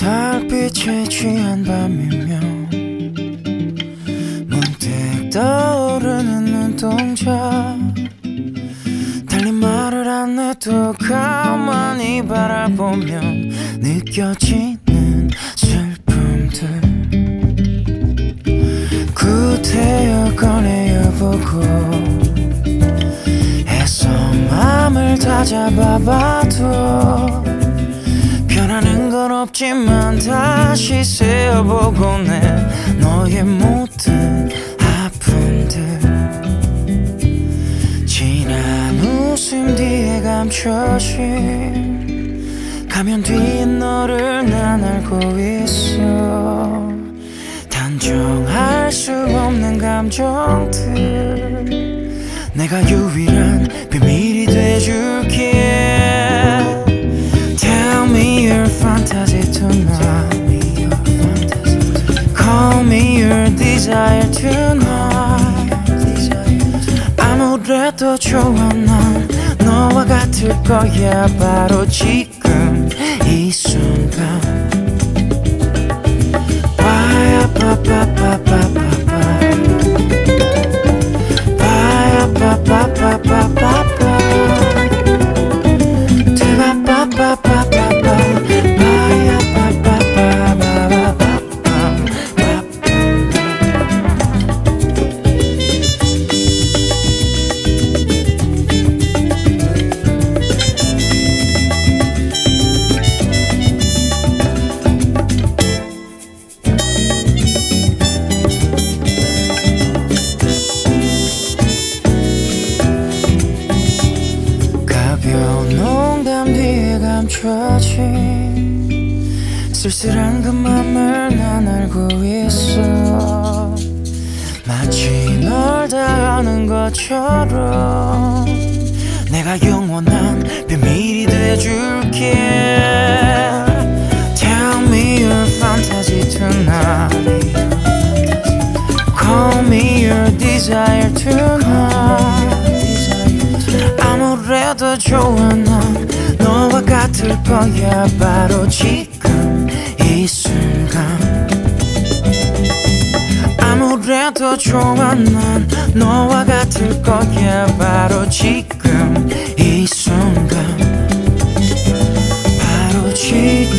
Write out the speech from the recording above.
달빛에 취한 밤이면 문득 떠오르는 눈동자 달리 말을 안 해도 가만히 바라보면 느껴지는 슬픔들 구태여 꺼내어보고 애써 맘을 다잡아봐도 변하는 건 없지만 다시 세어보고 내 너의 모든 아픔들 진한 웃음 뒤에 감춰진 가면 뒤에 너를 난 알고 있어 단정할 수 없는 감정들 내가 유일한 비밀이 돼줄게 Tell me your fantasy tonight Call me your desire tonight 아무래도 좋아 난 너와 같을 거야 바로 지금 이 순간 쓸쓸한 그 맘을 난 알고 있어 마치 널 다 아는 것처럼 내가 영원한 비밀이 돼줄게 Tell me your fantasy tonight Call me your desire tonight 아무래도 좋아 난 너와 같을 거야 바로 지금 이 순간 아무래도 좋아 난 너와 같을 거야 바로 지금 이 순간 바로 지금